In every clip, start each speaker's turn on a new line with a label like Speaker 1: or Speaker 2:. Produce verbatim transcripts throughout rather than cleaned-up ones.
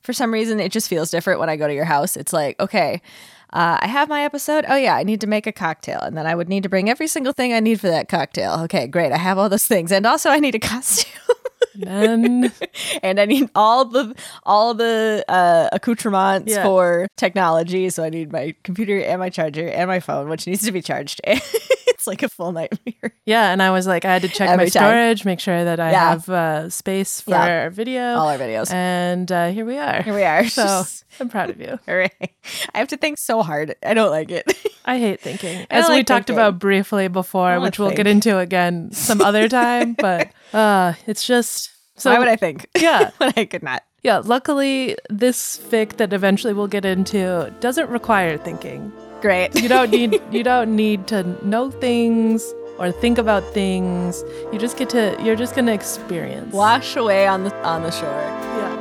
Speaker 1: for some reason, it just feels different when I go to your house. It's like, okay, uh, I have my episode. Oh, yeah, I need to make a cocktail. And then I would need to bring every single thing I need for that cocktail. Okay, great. I have all those things. And also I need a costume.
Speaker 2: And,
Speaker 1: and I need all the all the uh, accoutrements
Speaker 2: Yeah.
Speaker 1: for technology. So I need my computer and my charger and my phone, which needs to be charged. It's like a full nightmare.
Speaker 2: yeah, and I was like, I had to check
Speaker 1: Every
Speaker 2: my
Speaker 1: time.
Speaker 2: storage, make sure that I
Speaker 1: Yeah.
Speaker 2: have uh, space for
Speaker 1: Yeah.
Speaker 2: our video.
Speaker 1: All our videos.
Speaker 2: And uh, here we are.
Speaker 1: Here we are.
Speaker 2: So I'm proud of you.
Speaker 1: Hooray. I have to think so hard. I don't like it.
Speaker 2: I hate thinking.
Speaker 1: I
Speaker 2: As
Speaker 1: don't
Speaker 2: we
Speaker 1: like
Speaker 2: talked
Speaker 1: thinking.
Speaker 2: about briefly before,
Speaker 1: wanna
Speaker 2: which we'll get
Speaker 1: think.
Speaker 2: into again some other time, but uh, it's just... So
Speaker 1: Why would I think?
Speaker 2: Yeah.
Speaker 1: when I could not.
Speaker 2: Yeah, luckily, this fic that eventually we'll get into doesn't require thinking.
Speaker 1: Great.
Speaker 2: You don't need you don't need to know things or think about things. You just get to you're just gonna experience.
Speaker 1: Wash away on the on the shore.
Speaker 2: Yeah.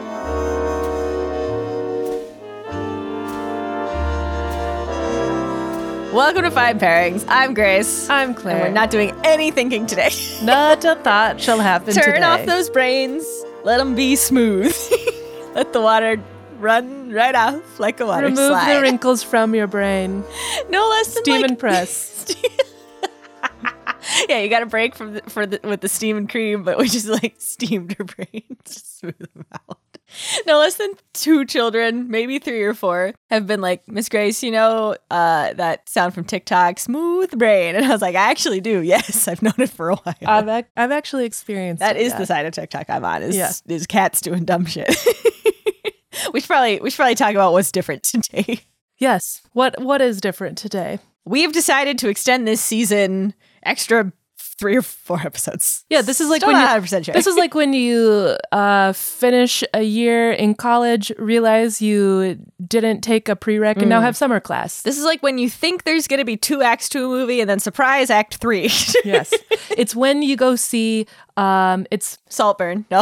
Speaker 1: Welcome to Fine Pairings. I'm Grace.
Speaker 2: I'm
Speaker 1: and
Speaker 2: Claire.
Speaker 1: we're not doing any thinking today.
Speaker 2: Not a thought shall happen
Speaker 1: Turn
Speaker 2: today.
Speaker 1: off those brains. Let them be smooth. Let the water run right off like a water
Speaker 2: Remove
Speaker 1: slide.
Speaker 2: the wrinkles from your brain.
Speaker 1: No less than
Speaker 2: Steam
Speaker 1: like,
Speaker 2: and press.
Speaker 1: Yeah, you got to break from the, for the, with the steam and cream, but we just like steamed her brains to smooth them out. No less than two children, maybe three or four, have been like, Miss Grace, you know uh, that sound from TikTok, smooth brain. And I was like, I actually do. Yes, I've known it for a while.
Speaker 2: I've ac- I've actually experienced
Speaker 1: That
Speaker 2: it,
Speaker 1: is
Speaker 2: yeah.
Speaker 1: the side of TikTok I'm on. Is
Speaker 2: Yeah.
Speaker 1: is cats doing dumb shit. we should probably we should probably talk about what's different today.
Speaker 2: Yes. What what is different today?
Speaker 1: We've decided to extend this season extra three or four episodes.
Speaker 2: Yeah, this is like
Speaker 1: Still
Speaker 2: when
Speaker 1: not
Speaker 2: you,
Speaker 1: one hundred percent sure.
Speaker 2: this is like when you uh, finish a year in college, realize you didn't take a prereq, and
Speaker 1: Mm.
Speaker 2: now have summer class.
Speaker 1: This is like when you think there's going to be two acts to a movie, and then surprise, act three.
Speaker 2: Yes, it's when you go see. Um, it's
Speaker 1: Saltburn. No.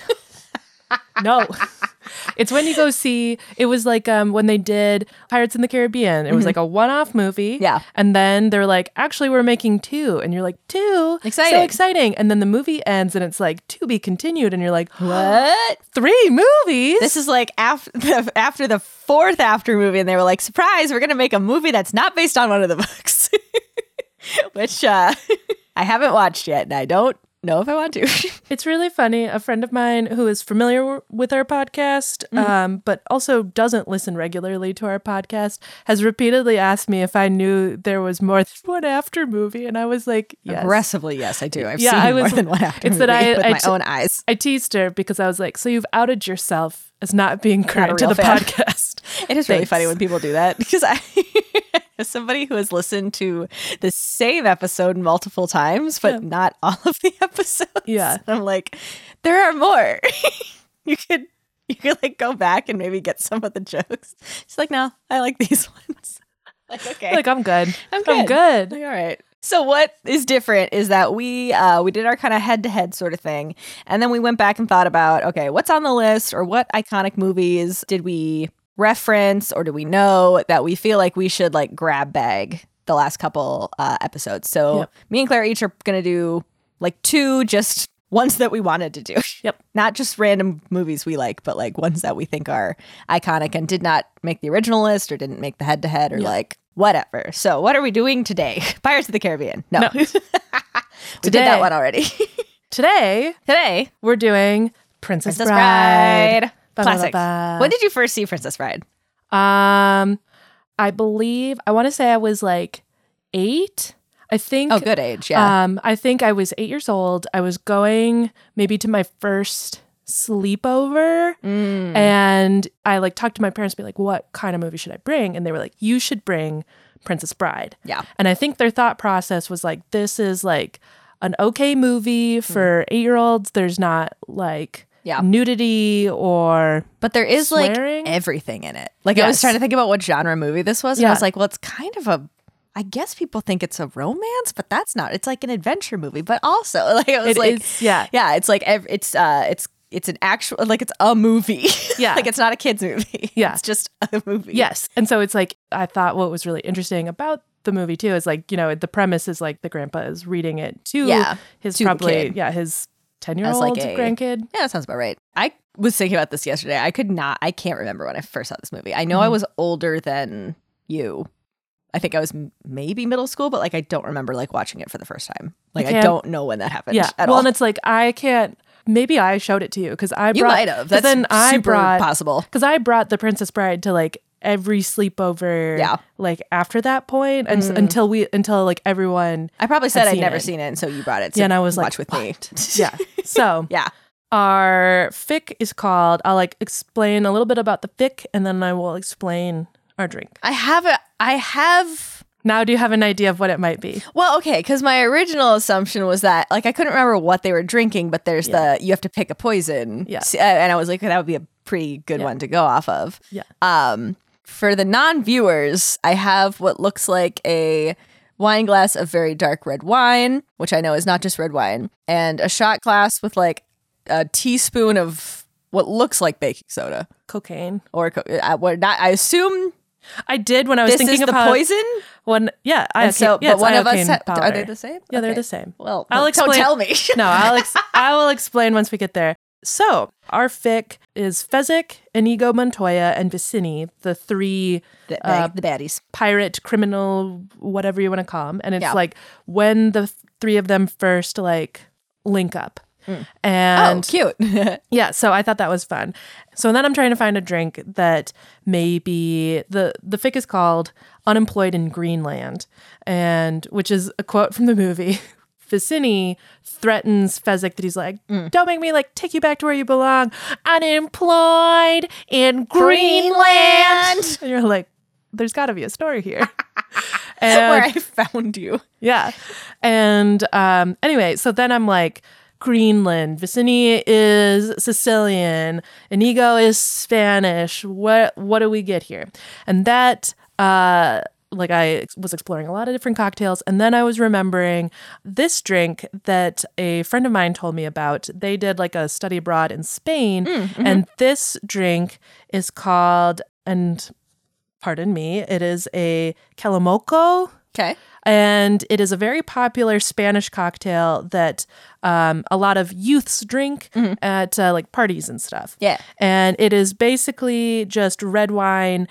Speaker 2: no, it's when you go see. It was like um when they did Pirates in the Caribbean. It was like a one-off movie.
Speaker 1: Yeah.
Speaker 2: and then they're like, actually, we're making two, and you're like, two,
Speaker 1: Exciting.
Speaker 2: so exciting. And then the movie ends, and it's like to be continued, and you're like,
Speaker 1: What?
Speaker 2: three movies.
Speaker 1: This is like after the, after the fourth after movie, and they were like, surprise, we're going to make a movie that's not based on one of the books. Which uh, I haven't watched yet, and I don't know if I want to.
Speaker 2: It's really funny. A friend of mine who is familiar w- with our podcast,
Speaker 1: Mm-hmm.
Speaker 2: um, but also doesn't listen regularly to our podcast, has repeatedly asked me if I knew there was more than one after movie, and I was like, yes.
Speaker 1: Aggressively, yes, I do. I've
Speaker 2: Yeah,
Speaker 1: seen
Speaker 2: I was-
Speaker 1: more than one after
Speaker 2: it's
Speaker 1: movie
Speaker 2: that I-
Speaker 1: with
Speaker 2: I
Speaker 1: my
Speaker 2: t-
Speaker 1: own eyes.
Speaker 2: I teased her because I was like, so you've outed yourself as not being current to
Speaker 1: real
Speaker 2: the
Speaker 1: fan.
Speaker 2: podcast.
Speaker 1: It is really
Speaker 2: Thanks.
Speaker 1: funny when people do that because I, as somebody who has listened to the same episode multiple times, but
Speaker 2: Yeah.
Speaker 1: not all of the episodes.
Speaker 2: Yeah.
Speaker 1: I'm like, there are more. you could, you could like go back and maybe get some of the jokes. She's like, no, I like these ones. Like, okay,
Speaker 2: Like, I'm good.
Speaker 1: I'm
Speaker 2: I'm
Speaker 1: good.
Speaker 2: good.
Speaker 1: Like, all right. So what is different is that we uh, we did our kind of head to head sort of thing, and then we went back and thought about, okay, what's on the list, or what iconic movies did we reference, or do we know that we feel like we should like grab bag the last couple uh, episodes. So
Speaker 2: Yep.
Speaker 1: me and Claire each are gonna do like two just ones that we wanted to do.
Speaker 2: Yep.
Speaker 1: Not just random movies we like, but like ones that we think are iconic and did not make the original list or didn't make the head to head or
Speaker 2: Yeah.
Speaker 1: like whatever. So what are we doing today? Pirates of the Caribbean. No.
Speaker 2: No.
Speaker 1: we did
Speaker 2: Today.
Speaker 1: that one already.
Speaker 2: Today,
Speaker 1: Today,
Speaker 2: we're doing Princess,
Speaker 1: Princess
Speaker 2: Bride.
Speaker 1: Bride.
Speaker 2: Ba, ba, ba,
Speaker 1: Classic.
Speaker 2: ba.
Speaker 1: When did you first see Princess Bride?
Speaker 2: Um, I believe I want to say I was like eight. I think.
Speaker 1: Oh, good age. Yeah.
Speaker 2: Um, I think I was eight years old. I was going maybe to my first sleepover,
Speaker 1: Mm.
Speaker 2: and I like talked to my parents, be like, "What kind of movie should I bring?" And they were like, "You should bring Princess Bride."
Speaker 1: Yeah.
Speaker 2: And I think their thought process was like, "This is like an okay movie for eight year olds. There's not like."
Speaker 1: Yeah.
Speaker 2: Nudity or
Speaker 1: But there is
Speaker 2: swearing?
Speaker 1: like everything in it. Like I was
Speaker 2: Yes.
Speaker 1: trying to think about what genre movie this was. And I
Speaker 2: Yeah.
Speaker 1: was like, well, it's kind of a, I guess people think it's a romance, but that's not. It's like an adventure movie, but also like it was
Speaker 2: It
Speaker 1: like,
Speaker 2: is- yeah.
Speaker 1: yeah, it's like, ev- it's, uh, it's, it's an actual, like it's a movie.
Speaker 2: Yeah.
Speaker 1: Like it's not a kid's movie.
Speaker 2: Yeah.
Speaker 1: It's just a movie.
Speaker 2: yes. And so it's like, I thought what was really interesting about the movie too is like, you know, the premise is like the grandpa is reading it to
Speaker 1: Yeah,
Speaker 2: his
Speaker 1: to the
Speaker 2: probably,
Speaker 1: kid.
Speaker 2: yeah, his ten year
Speaker 1: As
Speaker 2: old
Speaker 1: like a-
Speaker 2: grandkid.
Speaker 1: Yeah, that sounds about right. I was thinking about this yesterday. I could not, I can't remember when I first saw this movie. I know
Speaker 2: Mhm.
Speaker 1: I was older than you. I think I was m- maybe middle school, but like I don't remember like watching it for the first time. Like I,
Speaker 2: can't-
Speaker 1: don't know when that happened
Speaker 2: Yeah.
Speaker 1: at
Speaker 2: well,
Speaker 1: all.
Speaker 2: and it's like I can't. Maybe I showed it to you because I brought.
Speaker 1: You might have.
Speaker 2: 'cause
Speaker 1: That's
Speaker 2: then I
Speaker 1: super
Speaker 2: brought
Speaker 1: possible.
Speaker 2: because I brought The Princess Bride to like every sleepover.
Speaker 1: Yeah.
Speaker 2: Like after that point, and s- until we until like everyone.
Speaker 1: I probably said I'd
Speaker 2: seen
Speaker 1: never
Speaker 2: it.
Speaker 1: seen it, and so you brought it to
Speaker 2: Yeah, and I was
Speaker 1: watch
Speaker 2: like,
Speaker 1: with me.
Speaker 2: Yeah. So
Speaker 1: Yeah.
Speaker 2: our fic is called. I'll like explain a little bit about the fic, and then I will explain our drink.
Speaker 1: I have a, I have.
Speaker 2: Now, do you have an idea of what it might be?
Speaker 1: Well, okay, because my original assumption was that, like, I couldn't remember what they were drinking, but there's the you have to pick a poison.
Speaker 2: Yeah.
Speaker 1: S- uh, and I was like, that would be a pretty good
Speaker 2: Yeah.
Speaker 1: one to go off of.
Speaker 2: Yeah.
Speaker 1: Um, for the non-viewers, I have what looks like a wine glass of very dark red wine, which I know is not just red wine, and a shot glass with like a teaspoon of what looks like baking soda
Speaker 2: Cocaine.
Speaker 1: or co- I, what not. I assume
Speaker 2: I did when I was
Speaker 1: this
Speaker 2: thinking
Speaker 1: is the
Speaker 2: of how
Speaker 1: poison.
Speaker 2: One, yeah, I
Speaker 1: And so,
Speaker 2: yeah,
Speaker 1: but
Speaker 2: it's
Speaker 1: one of us
Speaker 2: iocane
Speaker 1: ha-
Speaker 2: powder.
Speaker 1: are they the same?
Speaker 2: Yeah, they're
Speaker 1: Okay.
Speaker 2: the same.
Speaker 1: Well,
Speaker 2: I'll
Speaker 1: don't
Speaker 2: explain.
Speaker 1: tell me.
Speaker 2: No, I'll ex- I will explain once we get there. So our fic is Fezzik, Inigo Montoya, and Vicini, the three
Speaker 1: the,
Speaker 2: uh,
Speaker 1: the baddies.
Speaker 2: pirate, criminal, whatever you want to call them. And it's
Speaker 1: Yeah.
Speaker 2: like when the th- three of them first like link up.
Speaker 1: Oh,
Speaker 2: And
Speaker 1: cute.
Speaker 2: yeah, so I thought that was fun. So then I'm trying to find a drink that maybe the the fic is called Unemployed in Greenland, and which is a quote from the movie. Vicini threatens Fezzik that he's like, don't make me like take you back to where you belong. Unemployed in Greenland. And you're like, there's got to be a story here. And
Speaker 1: Where I found you.
Speaker 2: yeah. And um, anyway, so then I'm like, Greenland. Vicini is Sicilian. Inigo is Spanish. What what do we get here? And that, uh, like I was exploring a lot of different cocktails, and then I was remembering this drink that a friend of mine told me about. They did like a study abroad in Spain, and this drink is called, and pardon me, it is a Calimoco.
Speaker 1: Okay.
Speaker 2: And it is a very popular Spanish cocktail that um, a lot of youths drink at uh, like parties and stuff.
Speaker 1: Yeah.
Speaker 2: And it is basically just red wine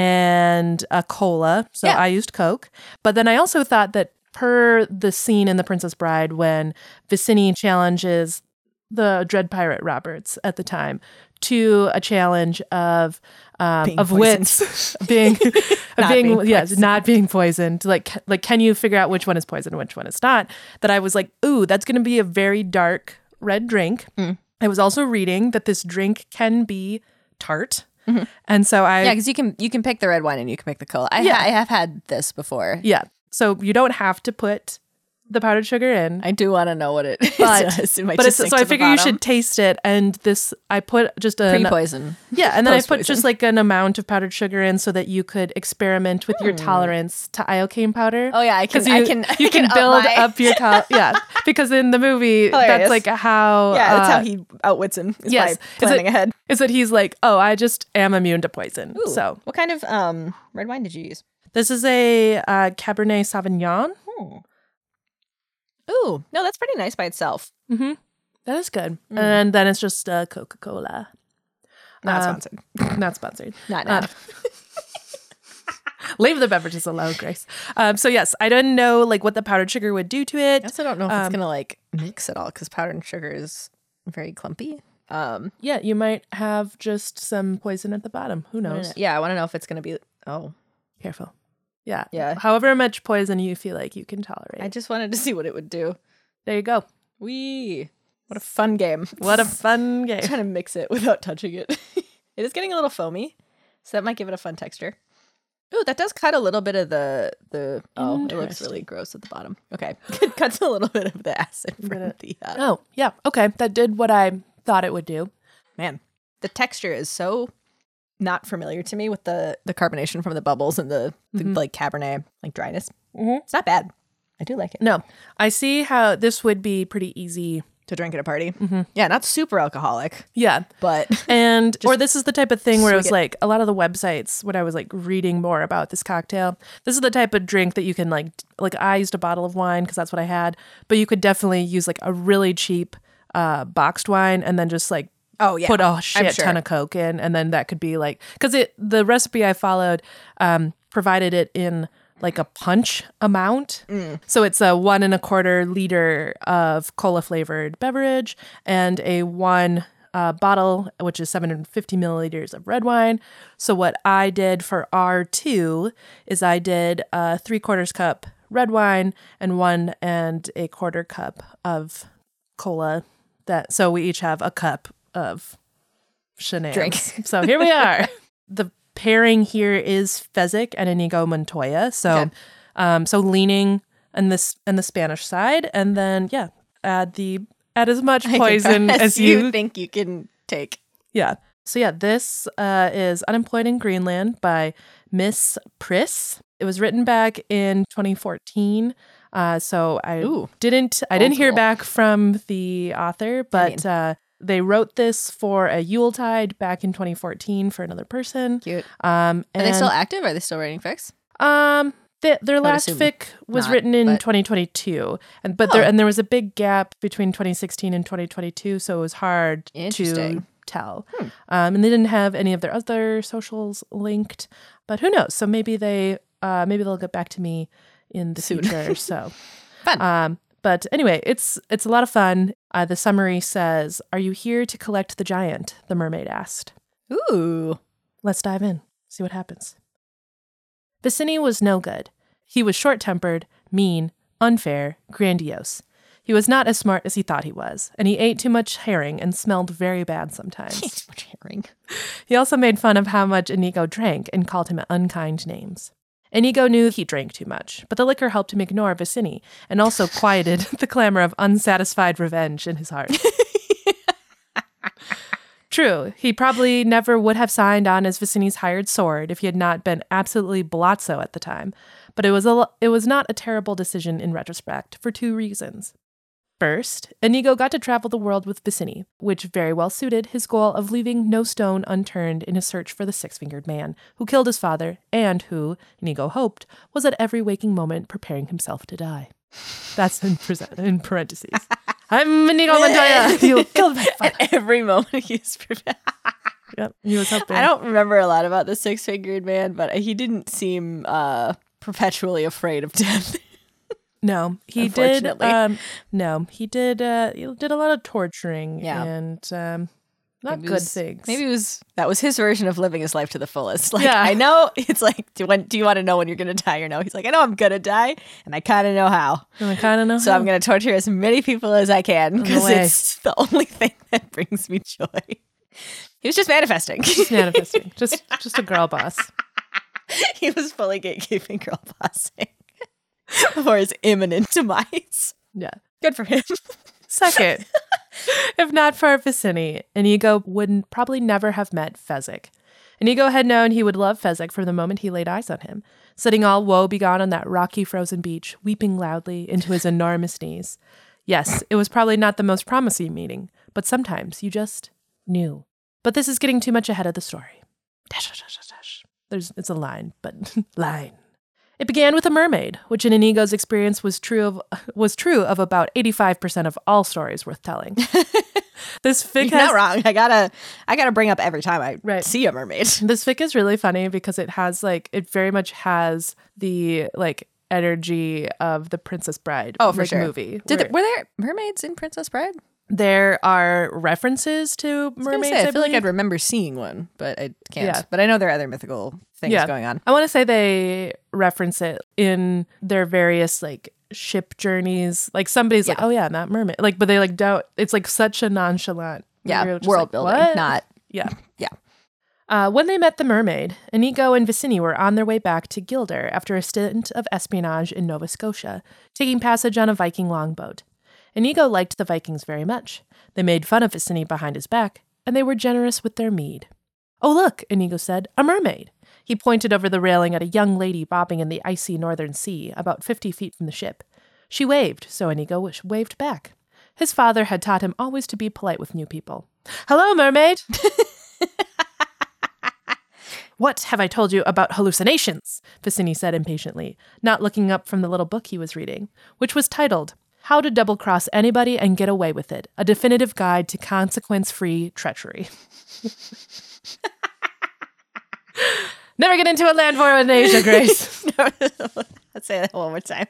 Speaker 2: and a cola. So
Speaker 1: Yeah.
Speaker 2: I used Coke. But then I also thought that per the scene in The Princess Bride when Vicini challenges the Dread Pirate Roberts at the time to a challenge of um,
Speaker 1: Being
Speaker 2: of
Speaker 1: poisoned.
Speaker 2: wits being of
Speaker 1: Not
Speaker 2: being,
Speaker 1: being
Speaker 2: yes
Speaker 1: poisoned.
Speaker 2: not being poisoned, like like can you figure out which one is poison and which one is not, that I was like, ooh, that's going to be a very dark red drink.
Speaker 1: Mm.
Speaker 2: I was also reading that this drink can be tart, and so I
Speaker 1: Yeah, because you can you can pick the red wine and you can pick the cola. I,
Speaker 2: Yeah.
Speaker 1: ha- I have had this before.
Speaker 2: yeah so you don't have to put the powdered sugar in.
Speaker 1: I do want to know what it
Speaker 2: But,
Speaker 1: does. It might
Speaker 2: but
Speaker 1: just
Speaker 2: it's,
Speaker 1: sink
Speaker 2: so
Speaker 1: to
Speaker 2: I
Speaker 1: the
Speaker 2: figure you
Speaker 1: bottom.
Speaker 2: should taste it. And this, I put just a
Speaker 1: Pre-poison.
Speaker 2: yeah, and then I put
Speaker 1: post-poison.
Speaker 2: just like an amount of powdered sugar in so that you could experiment with your tolerance to iocane powder.
Speaker 1: Hmm. Oh, yeah, I can-
Speaker 2: 'Cause you,
Speaker 1: I can- I
Speaker 2: you can,
Speaker 1: can up
Speaker 2: build
Speaker 1: my-
Speaker 2: up your tolerance. Yeah, because in the movie, that's
Speaker 1: Hilarious.
Speaker 2: like how
Speaker 1: Yeah, that's
Speaker 2: uh,
Speaker 1: how he outwits him. Is
Speaker 2: yes,
Speaker 1: by
Speaker 2: is
Speaker 1: planning
Speaker 2: it-
Speaker 1: ahead.
Speaker 2: is that he's like, oh, I just am immune to poison.
Speaker 1: Ooh,
Speaker 2: So
Speaker 1: what kind of um red wine did you use?
Speaker 2: this is a uh, Cabernet Sauvignon.
Speaker 1: Hmm. Ooh, no, that's pretty nice by itself.
Speaker 2: Mm-hmm. That is good.
Speaker 1: Mm.
Speaker 2: And then it's just uh, Coca Cola.
Speaker 1: Not
Speaker 2: Um,
Speaker 1: sponsored.
Speaker 2: Not sponsored.
Speaker 1: Not
Speaker 2: Uh,
Speaker 1: now.
Speaker 2: Leave the beverages alone, Grace. Um, so yes, I didn't know like what the powdered sugar would do to
Speaker 1: I
Speaker 2: it.
Speaker 1: also don't know if
Speaker 2: um,
Speaker 1: it's gonna like mix at all because powdered sugar is very clumpy. Um,
Speaker 2: Yeah, you might have just some poison at the bottom. Who knows?
Speaker 1: yeah, I want to know if it's gonna be. Oh,
Speaker 2: Careful. Yeah.
Speaker 1: Yeah.
Speaker 2: However much poison you feel like you can tolerate.
Speaker 1: I just wanted to see what it would do.
Speaker 2: there you go.
Speaker 1: Wee, what a fun game!
Speaker 2: What a fun game.
Speaker 1: trying to mix it without touching it. It is getting a little foamy, so that might give it a fun texture. Ooh, that does cut a little bit of the the. Oh, it looks
Speaker 2: Interesting.
Speaker 1: really gross at the bottom. Okay, it cuts a little bit of the acid from
Speaker 2: Gonna-
Speaker 1: the. Uh,
Speaker 2: Oh, yeah. Okay. That did what I thought it would do.
Speaker 1: Man, the texture is so not familiar to me with the the carbonation from the bubbles and the, the
Speaker 2: Mhm.
Speaker 1: like Cabernet like dryness.
Speaker 2: Mhm.
Speaker 1: It's not bad. I do like it
Speaker 2: No, I see how this would be pretty easy.
Speaker 1: to drink at a party.
Speaker 2: Mhm.
Speaker 1: Yeah, not super alcoholic,
Speaker 2: Yeah.
Speaker 1: but
Speaker 2: And or this is the type of thing where it was
Speaker 1: swig it.
Speaker 2: like a lot of the websites when I was like reading more about this cocktail. This is the type of drink that you can like like I used a bottle of wine because that's what I had, but you could definitely use like a really cheap uh boxed wine and then just like
Speaker 1: Oh, yeah.
Speaker 2: put a shit
Speaker 1: sure.
Speaker 2: ton of Coke in, and then that could be like, because it the recipe I followed um, provided it in like a punch amount.
Speaker 1: Mm.
Speaker 2: So it's a one and a quarter liter of cola flavored beverage and a one uh, bottle, which is seven hundred fifty milliliters of red wine. So what I did for R two is I did a three quarters cup red wine and one and a quarter cup of cola. That so we each have a cup of shenanigans.
Speaker 1: Drink.
Speaker 2: So here we are. The pairing here is Fezzik and Inigo Montoya. So,
Speaker 1: Okay.
Speaker 2: um, so leaning on this and the Spanish side, and then yeah, add the add as much poison as you,
Speaker 1: you think you can take.
Speaker 2: yeah. So yeah, this uh, is Unemployed in Greenland by Miss Priss. It was written back in twenty fourteen. Uh, so I
Speaker 1: Ooh.
Speaker 2: didn't I
Speaker 1: Old
Speaker 2: didn't hear
Speaker 1: school.
Speaker 2: back from the author, but
Speaker 1: mean-
Speaker 2: uh, they wrote this for a Yuletide back in twenty fourteen for another person.
Speaker 1: Cute.
Speaker 2: Um,
Speaker 1: Are
Speaker 2: and,
Speaker 1: they still active? Are they still writing fics?
Speaker 2: Um, th- their last
Speaker 1: assume
Speaker 2: fic was
Speaker 1: not,
Speaker 2: written in
Speaker 1: but-
Speaker 2: twenty twenty-two, and but there
Speaker 1: Oh.
Speaker 2: and there was a big gap between twenty sixteen and twenty twenty-two, so it was hard to
Speaker 1: Interesting.
Speaker 2: tell.
Speaker 1: Hmm.
Speaker 2: Um, and they didn't have any of their other socials linked, but who knows? So maybe they, uh, maybe they'll get back to me in the
Speaker 1: Soon.
Speaker 2: future. So,
Speaker 1: Fun.
Speaker 2: um, but anyway, it's it's a lot of fun. Uh, the summary says, "Are you here to collect the giant?" the mermaid asked.
Speaker 1: Ooh.
Speaker 2: Let's dive in, see what happens. Vicini was no good. He was short-tempered, mean, unfair, grandiose. He was not as smart as he thought he was, and he ate too much herring and smelled very bad sometimes.
Speaker 1: Too much herring.
Speaker 2: He also made fun of how much Inigo drank and called him unkind names. Inigo knew he drank too much, but the liquor helped him ignore Vicini and also quieted the clamor of unsatisfied revenge in his heart. True, he probably never would have signed on as Vicini's hired sword if he had not been absolutely blotzo at the time, but it was a, it was not a terrible decision in retrospect for two reasons. First, Inigo got to travel the world with Vicini, which very well suited his goal of leaving no stone unturned in his search for the six-fingered man who killed his father and who, Inigo hoped, was at every waking moment preparing himself to die. That's in, present, in parentheses. I'm Inigo Montoya. You killed my father.
Speaker 1: At every moment he's prepared.
Speaker 2: Yep, he was hoping.
Speaker 1: I don't remember a lot about the six-fingered man, but he didn't seem uh, perpetually afraid of death.
Speaker 2: No, he did.
Speaker 1: Unfortunately.
Speaker 2: Um, no, he did. Uh, he did a lot of torturing
Speaker 1: Yeah.
Speaker 2: and um, not
Speaker 1: Maybe it
Speaker 2: good
Speaker 1: was-
Speaker 2: things.
Speaker 1: Maybe it was that was his version of living his life to the fullest. Like,
Speaker 2: Yeah.
Speaker 1: I know it's like, do, when, do you want to know when you're going to die or no? He's like, I know I'm going to die, and I kind of know how.
Speaker 2: I kind of know.
Speaker 1: So I'm going to torture as many people as I can because
Speaker 2: way.
Speaker 1: it's the only thing that brings me joy. He was just manifesting.
Speaker 2: Just manifesting. just, just a girl boss.
Speaker 1: He was fully gatekeeping girl bossing for his imminent demise.
Speaker 2: Yeah.
Speaker 1: Good for him.
Speaker 2: Second, if not for Vicini, Inigo would probably never have met Fezzik. Inigo had known he would love Fezzik from the moment he laid eyes on him, sitting all woe-begone on that rocky frozen beach, weeping loudly into his enormous knees. Yes, it was probably not the most promising meeting, but sometimes you just knew. But this is getting too much ahead of the story. Dash, dash, dash, dash. There's, it's a line, but line. It began with a mermaid, which in Inigo's experience was true of was true of about eighty-five percent of all stories worth telling. This fic
Speaker 1: You're
Speaker 2: has,
Speaker 1: not wrong. I gotta, I gotta bring up every time I
Speaker 2: Right.
Speaker 1: see a mermaid.
Speaker 2: This fic is really funny because it has like it very much has the like energy of the Princess Bride
Speaker 1: Oh, for
Speaker 2: like,
Speaker 1: sure.
Speaker 2: movie.
Speaker 1: Did
Speaker 2: where
Speaker 1: there, were there mermaids in Princess Bride?
Speaker 2: there are references to
Speaker 1: I was gonna
Speaker 2: mermaids.
Speaker 1: say, I,
Speaker 2: I,
Speaker 1: feel like
Speaker 2: believe.
Speaker 1: I'd remember seeing one, but I can't.
Speaker 2: Yeah.
Speaker 1: But I know there are other mythical things
Speaker 2: Yeah.
Speaker 1: going on.
Speaker 2: I want to say they reference it in their various like ship journeys. Like somebody's like,
Speaker 1: Yeah.
Speaker 2: "Oh yeah, that mermaid." Like, but they like don't. It's like such a nonchalant.
Speaker 1: Yeah,
Speaker 2: you're just
Speaker 1: world
Speaker 2: like,
Speaker 1: building,
Speaker 2: "What?"
Speaker 1: not
Speaker 2: Yeah.
Speaker 1: yeah.
Speaker 2: Uh, when they met the mermaid, Inigo and Vicini were on their way back to Gilder after a stint of espionage in Nova Scotia, taking passage on a Viking longboat. Inigo liked the Vikings very much. They made fun of Vicini behind his back, and they were generous with their mead. "Oh, look," Inigo said, "a mermaid." He pointed over the railing at a young lady bobbing in the icy northern sea, about fifty feet from the ship. She waved, so Inigo wish- waved back. His father had taught him always to be polite with new people. "Hello, mermaid!" "What have I told you about hallucinations?" Vicini said impatiently, not looking up from the little book he was reading, which was titled How to Double Cross Anybody and Get Away with It. A Definitive Guide to Consequence-Free Treachery. Never get into a land war with Asia, Grace.
Speaker 1: Let's say that one more time.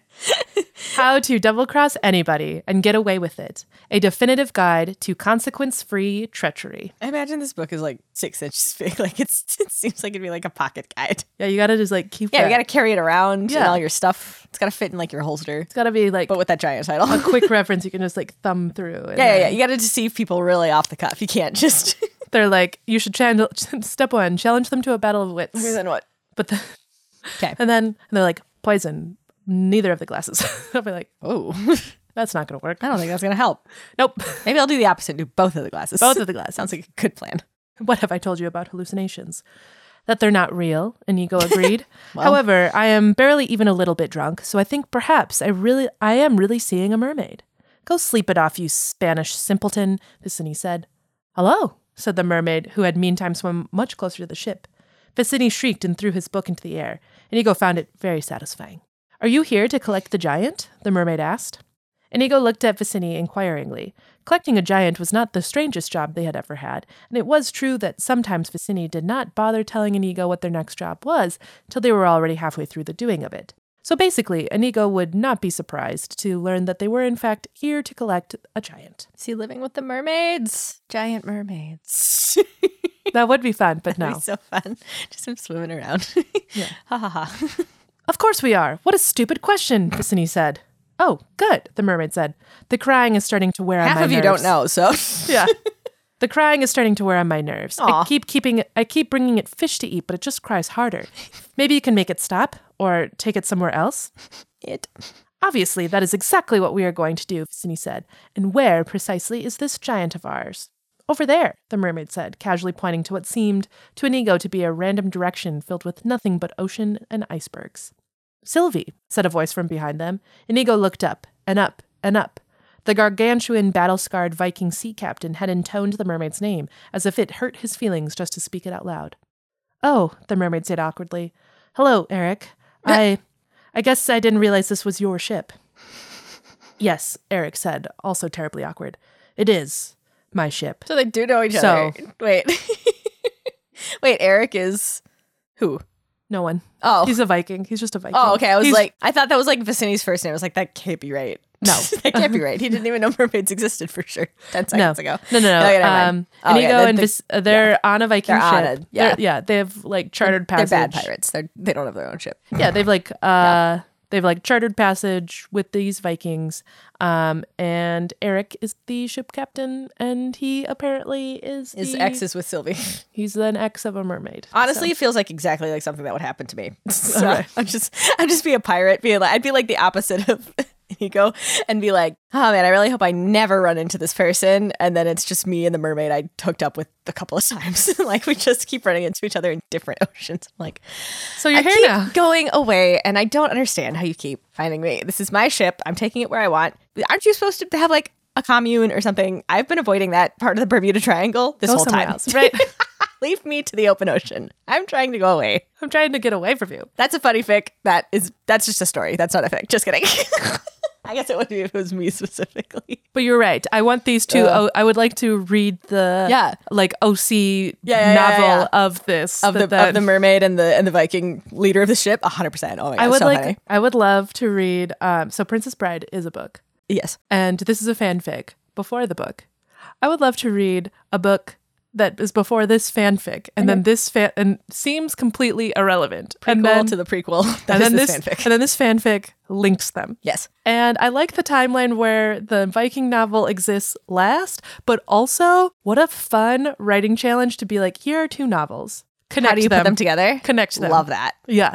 Speaker 2: How to Double Cross Anybody and Get Away with It. A Definitive Guide to Consequence-Free Treachery.
Speaker 1: I imagine this book is like six inches big. Like it's, it seems like it'd be like a pocket guide.
Speaker 2: Yeah, you gotta just like keep
Speaker 1: Yeah,
Speaker 2: that.
Speaker 1: you gotta carry it around
Speaker 2: Yeah.
Speaker 1: and all your stuff. It's gotta fit in like your holster.
Speaker 2: It's gotta be like
Speaker 1: But with that giant title.
Speaker 2: a quick reference you can just like thumb through. And
Speaker 1: Yeah, yeah, yeah.
Speaker 2: then
Speaker 1: You gotta deceive people really off the cuff. You can't just.
Speaker 2: They're like, you should channel, step one, challenge them to a battle of wits.
Speaker 1: then what?
Speaker 2: But the,
Speaker 1: Okay.
Speaker 2: and then and they're like, poison, neither of the glasses. I'll be like,
Speaker 1: Oh,
Speaker 2: that's not gonna work.
Speaker 1: I don't think that's gonna help.
Speaker 2: Nope.
Speaker 1: Maybe I'll do the opposite and do both of the glasses.
Speaker 2: Both of the glasses.
Speaker 1: Sounds like a good plan.
Speaker 2: What have I told you about hallucinations? That they're not real, Inigo agreed. However, I am barely even a little bit drunk, so I think perhaps I really I am really seeing a mermaid. Go sleep it off, you Spanish simpleton, Vicini said. Hello, said the mermaid, who had meantime swum much closer to the ship. Vicini shrieked and threw his book into the air. Inigo found it very satisfying. Are you here to collect the giant? The mermaid asked. Inigo looked at Vicini inquiringly. Collecting a giant was not the strangest job they had ever had, and it was true that sometimes Vicini did not bother telling Inigo what their next job was till they were already halfway through the doing of it. So basically, Inigo would not be surprised to learn that they were in fact here to collect a giant.
Speaker 1: Is he living with the mermaids? Giant mermaids.
Speaker 2: That would be fun, but
Speaker 1: That'd
Speaker 2: no.
Speaker 1: be so fun. Just him swimming around.
Speaker 2: Yeah.
Speaker 1: Ha ha ha.
Speaker 2: Of course we are. What a stupid question, Vicini said. Oh, good, the mermaid said. The crying is starting to wear on
Speaker 1: Half
Speaker 2: my
Speaker 1: of you
Speaker 2: nerves.
Speaker 1: don't know, so.
Speaker 2: Yeah. The crying is starting to wear on my nerves. I
Speaker 1: Aw.
Speaker 2: keep keeping it, I keep bringing it fish to eat, but it just cries harder. Maybe you can make it stop or take it somewhere else.
Speaker 1: It.
Speaker 2: Obviously, that is exactly what we are going to do, Vicini said. And where, precisely, is this giant of ours? Over there, the mermaid said, casually pointing to what seemed to Inigo to be a random direction filled with nothing but ocean and icebergs. Sylvie, said a voice from behind them. Inigo looked up, and up, and up. The gargantuan, battle-scarred Viking sea captain had intoned the mermaid's name, as if it hurt his feelings just to speak it out loud. Oh, the mermaid said awkwardly. Hello, Eric. I... I guess I didn't realize this was your ship. Yes, Eric said, also terribly awkward. It is my ship.
Speaker 1: So they do know each
Speaker 2: So-
Speaker 1: other. Wait. Wait, Eric is who?
Speaker 2: No one.
Speaker 1: Oh.
Speaker 2: He's a Viking. He's just a Viking.
Speaker 1: Oh, okay. I was
Speaker 2: He's-
Speaker 1: like, I thought that was like Vicini's first name. I was like, that can't be right.
Speaker 2: No.
Speaker 1: that can't be right. He didn't even know mermaids existed for sure. Ten
Speaker 2: no,
Speaker 1: seconds ago.
Speaker 2: no, no, no.
Speaker 1: Okay, never mind.
Speaker 2: um,
Speaker 1: Oh, yeah,
Speaker 2: Inigo
Speaker 1: then
Speaker 2: and
Speaker 1: the-
Speaker 2: Vis- uh, they're on a Viking
Speaker 1: They're on
Speaker 2: ship.
Speaker 1: a- yeah.
Speaker 2: They're- yeah. They have like chartered
Speaker 1: They're
Speaker 2: passage.
Speaker 1: bad pirates. They're they don't have their own ship.
Speaker 2: Yeah, they've like uh, they've like chartered passage with these Vikings. Um, and Eric is the ship captain, and he apparently is
Speaker 1: His
Speaker 2: the,
Speaker 1: ex is with Sylvie.
Speaker 2: He's an ex of a mermaid.
Speaker 1: Honestly,
Speaker 2: So-
Speaker 1: it feels like exactly like something that would happen to me. So
Speaker 2: Okay.
Speaker 1: I'm just, I'd just be a pirate, being like, I'd be like the opposite of Inigo, and be like, oh man, I really hope I never run into this person. And then it's just me and the mermaid I hooked up with a couple of times. Like we just keep running into each other in different oceans. I'm like,
Speaker 2: so you're
Speaker 1: I
Speaker 2: here
Speaker 1: keep
Speaker 2: now.
Speaker 1: going away, and I don't understand how you keep finding me. This is my ship. I'm taking it where I want. Aren't you supposed to have like a commune or something? I've been avoiding that part of the Bermuda Triangle this
Speaker 2: Go
Speaker 1: whole
Speaker 2: somewhere
Speaker 1: time.
Speaker 2: else, right?
Speaker 1: Leave me to the open ocean. I'm trying to go away.
Speaker 2: I'm trying to get away from you.
Speaker 1: That's a funny fic. That is that's just a story. That's not a fic. Just kidding. I guess it would be if it was me specifically.
Speaker 2: But you're right. I want these two.
Speaker 1: Uh,
Speaker 2: oh, I would like to read the
Speaker 1: Yeah.
Speaker 2: like O C
Speaker 1: Yeah, yeah, yeah,
Speaker 2: novel
Speaker 1: yeah, yeah.
Speaker 2: of this
Speaker 1: Of the
Speaker 2: that- that-
Speaker 1: of the mermaid and the and the Viking leader of the ship. A hundred percent. Oh my god.
Speaker 2: I would
Speaker 1: so
Speaker 2: like.
Speaker 1: funny.
Speaker 2: I would love to read. Um, so Princess Bride is a book,
Speaker 1: Yes.
Speaker 2: and this is a fanfic before the book. I would love to read a book that is before this fanfic, and then this fan and seems completely irrelevant,
Speaker 1: Prequel
Speaker 2: and then
Speaker 1: to the prequel. That
Speaker 2: and
Speaker 1: is
Speaker 2: then
Speaker 1: this
Speaker 2: this
Speaker 1: fanfic.
Speaker 2: and then this fanfic links them.
Speaker 1: Yes.
Speaker 2: And I like the timeline where the Viking novel exists last, but also what a fun writing challenge to be like, here are two novels. Connect
Speaker 1: How do you
Speaker 2: them.
Speaker 1: put them together?
Speaker 2: Connect them.
Speaker 1: Love that.
Speaker 2: Yeah.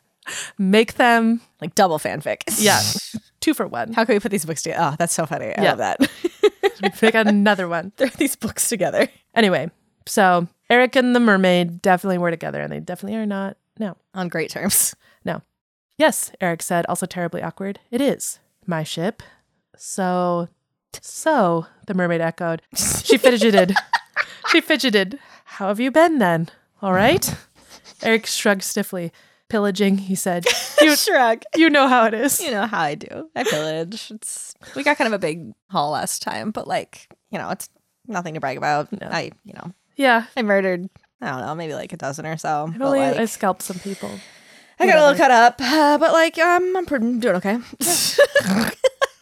Speaker 2: Make them,
Speaker 1: Like double fanfic.
Speaker 2: yeah, two for one.
Speaker 1: How can we put these books together? Oh, that's so funny. I
Speaker 2: Yeah.
Speaker 1: love that.
Speaker 2: Pick another one.
Speaker 1: Throw these books together.
Speaker 2: Anyway, so Eric and the mermaid definitely were together, and they definitely are not now.
Speaker 1: On great terms.
Speaker 2: No. Yes, Eric said, also terribly awkward. It is my ship. So, so, the mermaid echoed. She fidgeted. She fidgeted. How have you been then? All right? Eric shrugged stiffly. pillaging. He said, you,
Speaker 1: Shrug.
Speaker 2: you know how it is.
Speaker 1: You know how I do. I pillage. It's we got kind of a big haul last time, but like, you know, it's nothing to brag about.
Speaker 2: No.
Speaker 1: I, you know,
Speaker 2: Yeah.
Speaker 1: I murdered, I don't know, maybe like a dozen or so.
Speaker 2: I
Speaker 1: but,
Speaker 2: believe
Speaker 1: like,
Speaker 2: I scalped some people.
Speaker 1: I got a little
Speaker 2: Whatever.
Speaker 1: cut up, uh, but like, um, I'm pretty, doing okay. Trying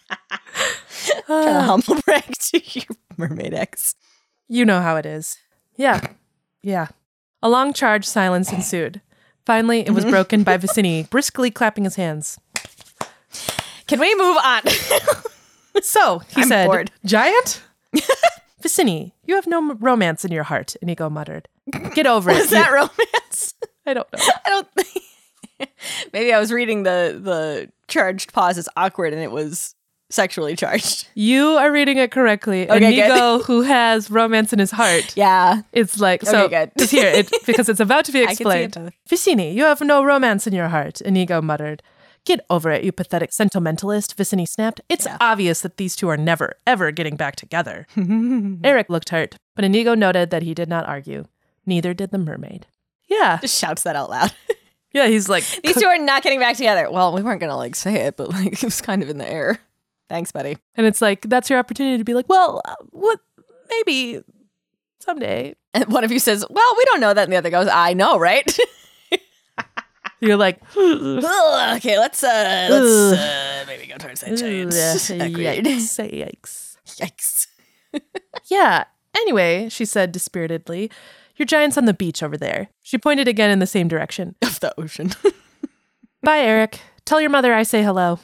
Speaker 1: to humble brag to your mermaid ex.
Speaker 2: You know how it is. Yeah. Yeah. A long charged silence ensued. Finally, it was broken by Vicini briskly clapping his hands.
Speaker 1: Can we move on?
Speaker 2: So, he
Speaker 1: I'm
Speaker 2: said,
Speaker 1: bored.
Speaker 2: Giant? Vicini, you have no m- romance in your heart, Inigo muttered. Get over it.
Speaker 1: Was that
Speaker 2: you-
Speaker 1: romance?
Speaker 2: I don't know.
Speaker 1: I don't think. Maybe I was reading the the charged pause as awkward and it was sexually charged.
Speaker 2: You are reading it correctly.
Speaker 1: Okay,
Speaker 2: Inigo, who has romance in his heart,
Speaker 1: Yeah.
Speaker 2: it's like, so,
Speaker 1: Okay, good.
Speaker 2: it's here, it, because it's about to be
Speaker 1: I can see it
Speaker 2: explained.
Speaker 1: both.
Speaker 2: Vicini, you have no romance in your heart, Inigo muttered. Get over it, you pathetic sentimentalist, Vicini snapped. It's
Speaker 1: Yeah.
Speaker 2: obvious that these two are never, ever getting back together. Eric looked hurt, but Inigo noted that he did not argue. Neither did the mermaid. Yeah.
Speaker 1: Just shouts that out loud.
Speaker 2: Yeah, he's like,
Speaker 1: These two are not getting back together. Well, we weren't going to like say it, but like it was kind of in the air. Thanks, buddy.
Speaker 2: and it's like, that's your opportunity to be like, well, uh, what, maybe someday.
Speaker 1: And one of you says, well, we don't know that. And the other goes, I know, right?
Speaker 2: You're like,
Speaker 1: Ugh, okay, let's uh let's uh, maybe go towards that giant.
Speaker 2: Ugh,
Speaker 1: Agreed.
Speaker 2: yikes, yikes.
Speaker 1: Yikes.
Speaker 2: Yeah. Anyway, she said dispiritedly, your giant's on the beach over there. She pointed again in the same direction.
Speaker 1: Of the ocean.
Speaker 2: Bye, Eric. Tell your mother I say hello.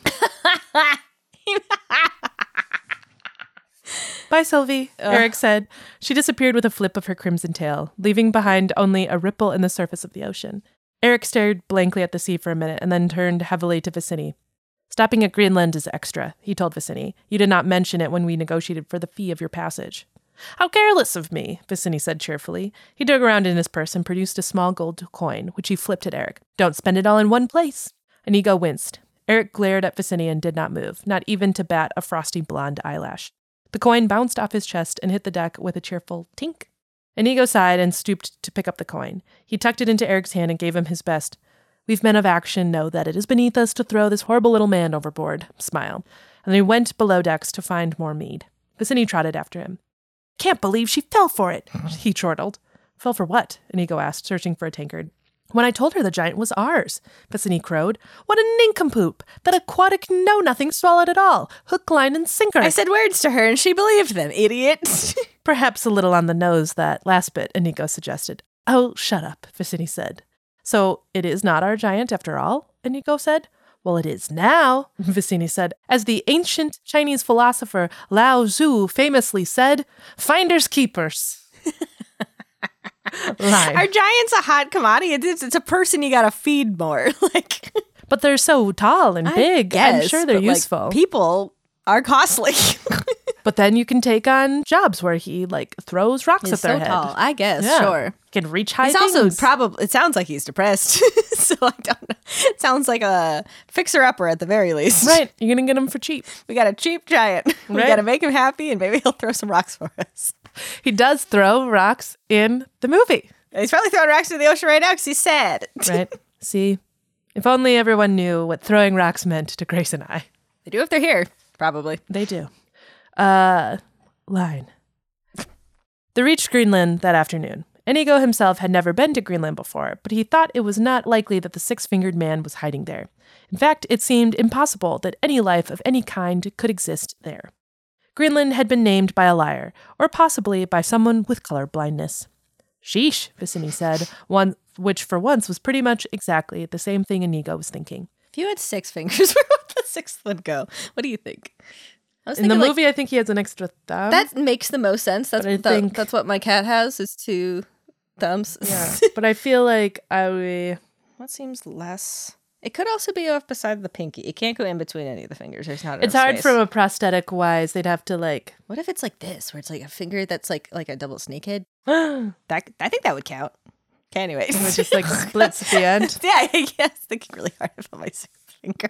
Speaker 2: Bye, Sylvie, Eric said. She disappeared with a flip of her crimson tail, leaving behind only a ripple in the surface of the ocean. Eric stared blankly at the sea for a minute and then turned heavily to Vicini. Stopping at Greenland is extra, he told Vicini. You did not mention it when we negotiated for the fee of your passage. How careless of me, Vicini said cheerfully. He dug around in his purse and produced a small gold coin, which he flipped at Eric. Don't spend it all in one place. Inigo winced. Eric glared at Vicini and did not move, not even to bat a frosty blonde eyelash. The coin bounced off his chest and hit the deck with a cheerful tink. Inigo sighed and stooped to pick up the coin. He tucked it into Eric's hand and gave him his best. We've men of action know that it is beneath us to throw this horrible little man overboard. Smile. And then he went below decks to find more mead. Vicini trotted after him. Can't believe she fell for it, he chortled. Fell for what? Inigo asked, searching for a tankard. When I told her the giant was ours, Vicini crowed. What a nincompoop! That aquatic know-nothing swallowed it all. Hook, line, and sinker.
Speaker 1: I said words to her and she believed them, idiot.
Speaker 2: Perhaps a little on the nose, that last bit, Inigo suggested. Oh, shut up, Vicini said. So it is not our giant after all, Inigo said. Well, it is now, Vicini said. As the ancient Chinese philosopher Lao Tzu famously said, finders keepers. Line.
Speaker 1: Our giant's a hot commodity. It's, it's a person you gotta feed more. Like,
Speaker 2: But they're so tall and big.
Speaker 1: guess,
Speaker 2: I'm sure they're
Speaker 1: but, like,
Speaker 2: useful.
Speaker 1: people are costly.
Speaker 2: But then you can take on jobs where he like throws rocks
Speaker 1: He's
Speaker 2: at their
Speaker 1: so
Speaker 2: head.
Speaker 1: tall. I guess,
Speaker 2: Yeah.
Speaker 1: sure.
Speaker 2: Can reach high
Speaker 1: He's
Speaker 2: things.
Speaker 1: also probably, it sounds like he's depressed. So I don't know. It sounds like a fixer-upper at the very least.
Speaker 2: Right. You're going to get him for cheap.
Speaker 1: We got a cheap giant. We
Speaker 2: Right.
Speaker 1: got to make him happy and maybe he'll throw some rocks for us.
Speaker 2: He does throw rocks in the movie.
Speaker 1: And he's probably throwing rocks in the ocean right now because he's sad.
Speaker 2: Right. See, if only everyone knew what throwing rocks meant to Grace and I.
Speaker 1: They do if they're here, probably.
Speaker 2: They do. Uh, line. They reached Greenland that afternoon. Inigo himself had never been to Greenland before, but he thought it was not likely that the six-fingered man was hiding there. In fact, it seemed impossible that any life of any kind could exist there. Greenland had been named by a liar, or possibly by someone with color blindness. Sheesh, Vicini said, one which for once was pretty much exactly the same thing Inigo was thinking.
Speaker 1: If you had six fingers, where would the sixth one go? What do you think? I was
Speaker 2: In the
Speaker 1: thinking, like,
Speaker 2: movie, I think he has an extra thumb.
Speaker 1: that makes the most sense. That's
Speaker 2: But I
Speaker 1: the,
Speaker 2: think-
Speaker 1: that's what my cat has is two thumbs.
Speaker 2: Yeah, but I feel like I would...
Speaker 1: What seems less? It could also be off beside the pinky. It can't go in between any of the fingers. There's not.
Speaker 2: It's
Speaker 1: enough
Speaker 2: hard
Speaker 1: space.
Speaker 2: from a prosthetic wise. They'd have to like...
Speaker 1: What if it's like this, where it's like a finger that's like like a double snakehead?
Speaker 2: it
Speaker 1: That I think that would count. Okay, anyway,
Speaker 2: just like splits at the end.
Speaker 1: yeah, I guess thinking really hard about my sixth finger.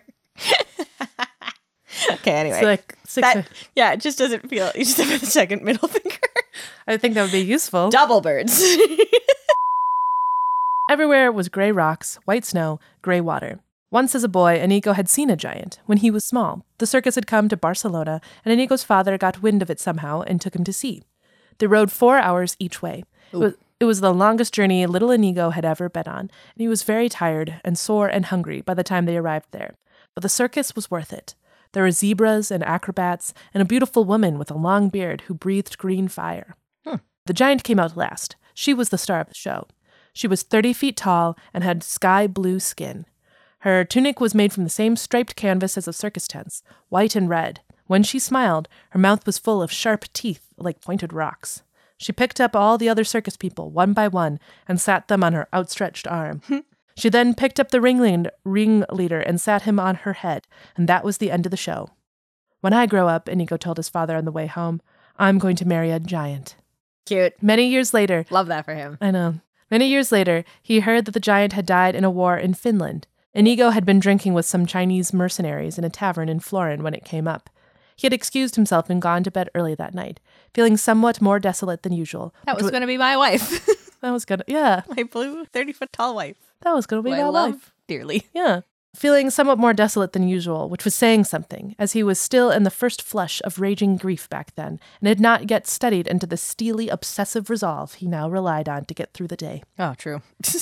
Speaker 1: Okay, anyway,
Speaker 2: It's like six...
Speaker 1: that yeah, it just doesn't feel. You just have the second middle finger.
Speaker 2: I think that would be useful.
Speaker 1: Double birds.
Speaker 2: Everywhere was gray rocks, white snow, gray water. Once as a boy, Inigo had seen a giant. When he was small, the circus had come to Barcelona, and Inigo's father got wind of it somehow and took him to see. They rode four hours each way. It was, it was the longest journey little Inigo had ever been on, and he was very tired and sore and hungry by the time they arrived there. But the circus was worth it. There were zebras and acrobats and a beautiful woman with a long beard who breathed green fire. Hmm. The giant came out last. She was the star of the show. She was thirty feet tall and had sky blue skin. Her tunic was made from the same striped canvas as the circus tents, white and red. When she smiled, her mouth was full of sharp teeth like pointed rocks. She picked up all the other circus people, one by one, and sat them on her outstretched arm. She then picked up the ringleader, ringleader and sat him on her head, and that was the end of the show. When I grow up, Inigo told his father on the way home, I'm going to marry a giant.
Speaker 1: Cute.
Speaker 2: Many years later...
Speaker 1: Love that for him.
Speaker 2: I know. Many years later, he heard that the giant had died in a war in Finland. Inigo had been drinking with some Chinese mercenaries in a tavern in Florin when it came up. He had excused himself and gone to bed early that night, feeling somewhat more desolate than usual.
Speaker 1: That was going to be my wife.
Speaker 2: That was going to, yeah.
Speaker 1: My blue thirty-foot-tall wife.
Speaker 2: That was going to be
Speaker 1: who
Speaker 2: my
Speaker 1: I love
Speaker 2: wife.
Speaker 1: Dearly.
Speaker 2: Yeah. Feeling somewhat more desolate than usual, which was saying something, as he was still in the first flush of raging grief back then, and had not yet studied into the steely, obsessive resolve he now relied on to get through the day.
Speaker 1: Oh, true.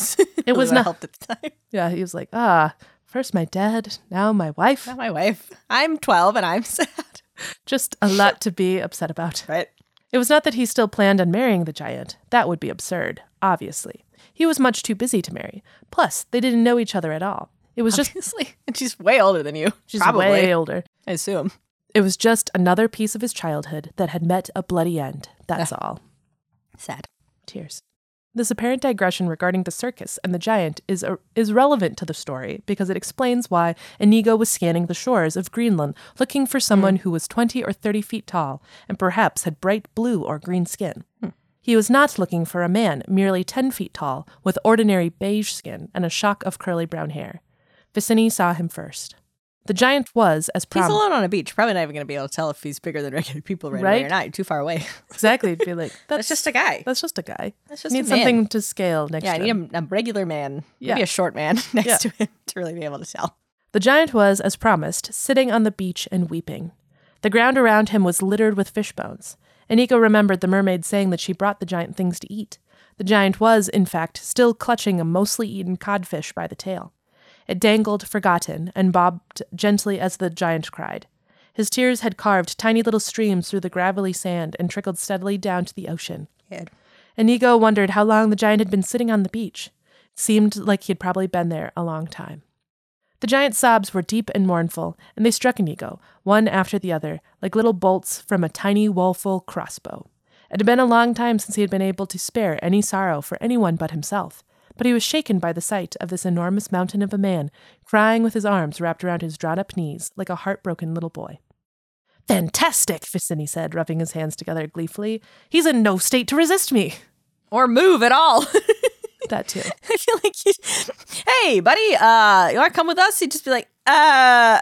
Speaker 2: It was not
Speaker 1: helped at the time.
Speaker 2: Yeah, he was like, ah, first my dad, now my wife.
Speaker 1: Not my wife. I'm twelve and I'm sad.
Speaker 2: Just a lot to be upset about.
Speaker 1: Right.
Speaker 2: It was not that he still planned on marrying the giant. That would be absurd, obviously. He was much too busy to marry. Plus, they didn't know each other at all. It was
Speaker 1: Obviously. just... And she's way older than you.
Speaker 2: She's
Speaker 1: Probably.
Speaker 2: way older.
Speaker 1: I assume.
Speaker 2: It was just another piece of his childhood that had met a bloody end. That's all.
Speaker 1: Sad.
Speaker 2: Tears. This apparent digression regarding the circus and the giant is uh, is relevant to the story because it explains why Inigo was scanning the shores of Greenland looking for someone mm. who was twenty or thirty feet tall and perhaps had bright blue or green skin. Mm. He was not looking for a man merely ten feet tall with ordinary beige skin and a shock of curly brown hair. Vicini saw him first. The giant was, as promised...
Speaker 1: He's alone on a beach. Probably not even going to be able to tell if he's bigger than regular people right,
Speaker 2: right?
Speaker 1: away or not. You're too far away.
Speaker 2: Exactly. You'd be like, that's,
Speaker 1: that's just a guy.
Speaker 2: That's just a guy.
Speaker 1: That's just
Speaker 2: need
Speaker 1: a man.
Speaker 2: something to scale next
Speaker 1: yeah,
Speaker 2: to him.
Speaker 1: Yeah, I need a, a regular man.
Speaker 2: Yeah.
Speaker 1: Maybe a short man next
Speaker 2: yeah.
Speaker 1: to him to really be able to tell.
Speaker 2: The giant was, as promised, sitting on the beach and weeping. The ground around him was littered with fish bones. Inigo remembered the mermaid saying that she brought the giant things to eat. The giant was, in fact, still clutching a mostly eaten codfish by the tail. It dangled, forgotten, and bobbed gently as the giant cried. His tears had carved tiny little streams through the gravelly sand and trickled steadily down to the ocean.
Speaker 1: Good.
Speaker 2: Inigo wondered how long the giant had been sitting on the beach. It seemed like he had probably been there a long time. The giant's sobs were deep and mournful, and they struck Inigo, one after the other, like little bolts from a tiny woeful crossbow. It had been a long time since he had been able to spare any sorrow for anyone but himself, but he was shaken by the sight of this enormous mountain of a man, crying with his arms wrapped around his drawn-up knees like a heartbroken little boy. "Fantastic," Vicini said, rubbing his hands together gleefully. "He's in no state to resist me."
Speaker 1: Or move at all.
Speaker 2: That too.
Speaker 1: I feel like he's, hey, buddy, uh, you want to come with us? He'd just be like, uh,